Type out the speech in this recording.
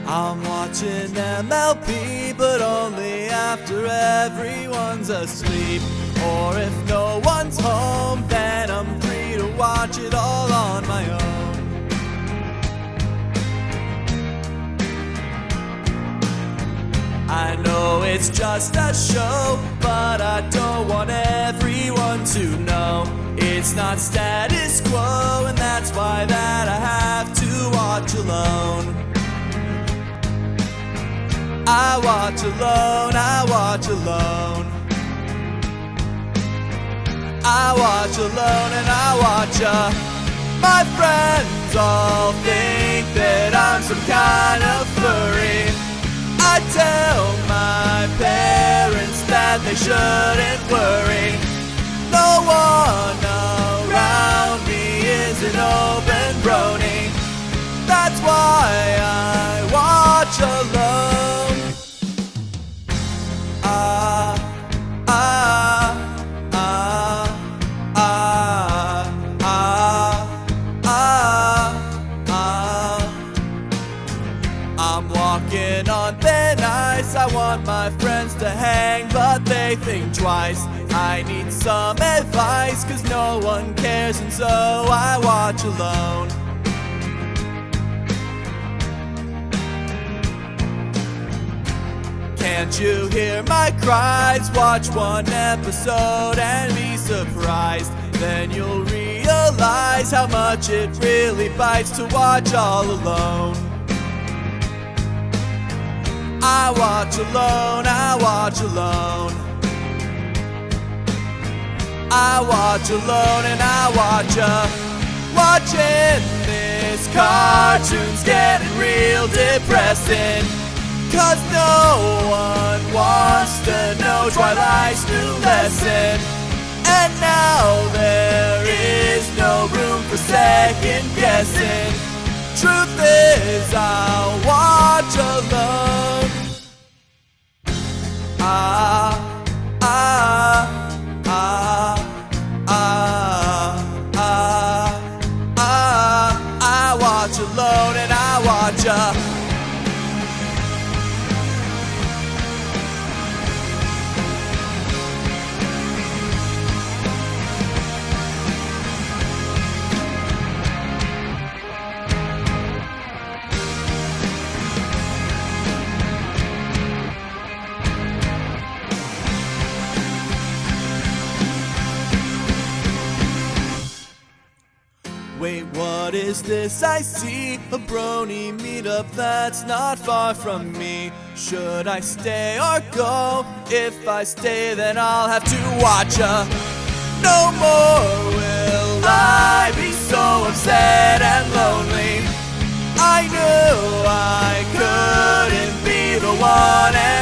I'm watching MLB, but only after everyone's asleep. Or if no one's home, then I'm free to watch it all on my own. I know it's just a show, but I don't want everyone to know it's not status quo, and that's why that I have to watch alone. I watch alone, I watch alone. I watch alone and I watch ya. My friends all think that I'm some kind of furry. I tell my parents that they shouldn't worry. No one around me is an open brony. That's why I watch alone. I'm walking on thin ice. I want my friends to hang, but they think twice. I need some advice, 'cause no one cares, and so I watch alone. Can't you hear my cries? Watch one episode and be surprised. Then you'll realize how much it really bites to watch all alone. I watch alone, I watch alone. I watch alone and I watch watching this cartoon's getting real depressing. 'Cause no one wants to know Twilight's new lesson. And now there is no room for second guessing. Truth is, I'll watch alone. I watch alone and I watch Wait, what is this I see? A brony meetup that's not far from me. Should I stay or go? If I stay, then I'll have to watch no more will I be so upset and lonely. I knew I couldn't be the one